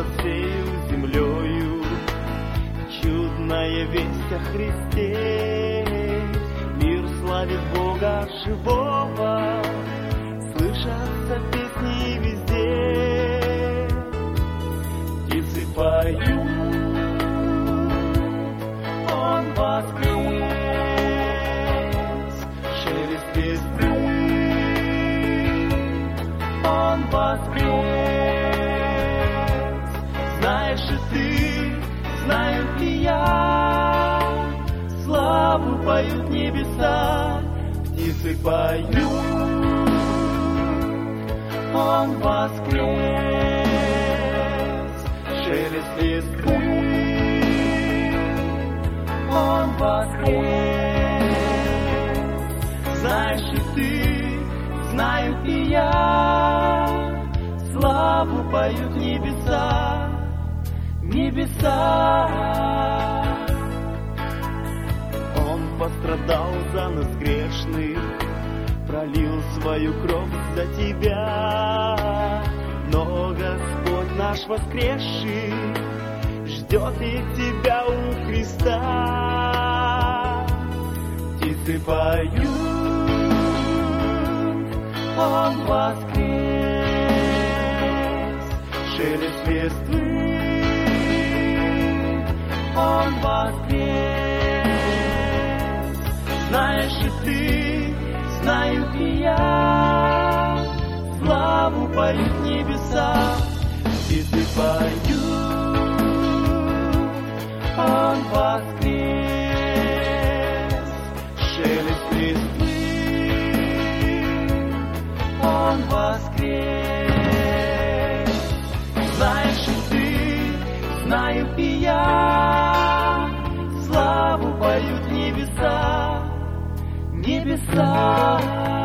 всею землею чудная весть о Христе. Мир славит Бога живого, слышатся песни везде. Птицы поют, Он воскрес, шелест листвы, Он воскрес. Знаешь и ты, знаю и я, славу поют небеса. Птицы поют, Он воскрес, шелест листвы, Он воскрес. Знаешь и ты, знаю и я, славу поют небеса, небеса. Он пострадал за нас грешных, пролил свою кровь за тебя. Но Господь наш воскресший ждет и тебя у Христа. Птицы поют, Он воскрес, шелест листвы, Он воскрес. Знаешь и ты, знаю и я, славу поют небеса. Птицы поют, Он воскрес, шелест листвы, Он воскрес. Знаешь и ты, знаю и я, славу поют небеса, небеса.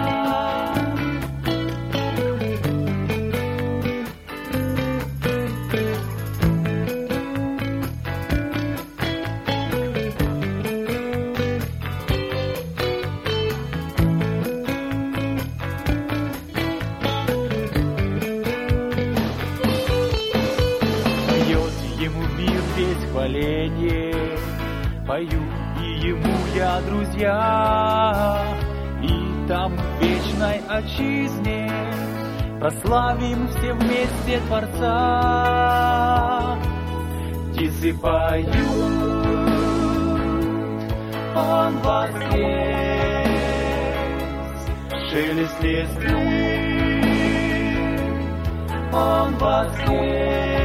Пою и ему я, друзья, и там в вечной отчизне прославим все вместе Творца. Птицы поют, Он воскрес, шелест листвы, Он воскрес.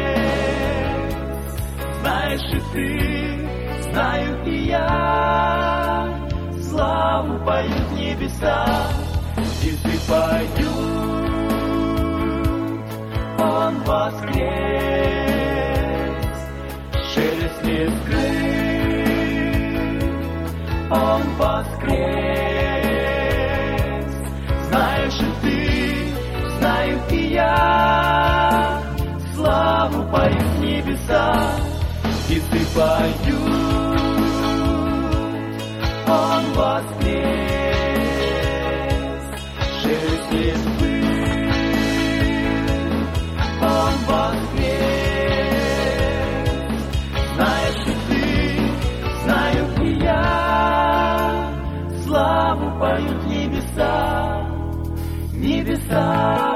Знаешь и ты, знаю и я, славу поют небеса. Птицы поют, Он воскрес, шелест листвы, Он воскрес. Знаешь и ты, знаю и я, славу поют небеса. Птицы поют, Он воскрес, шелест листвы, Он воскрес. Знаешь и ты, знаю и я, славу поют небеса, небеса.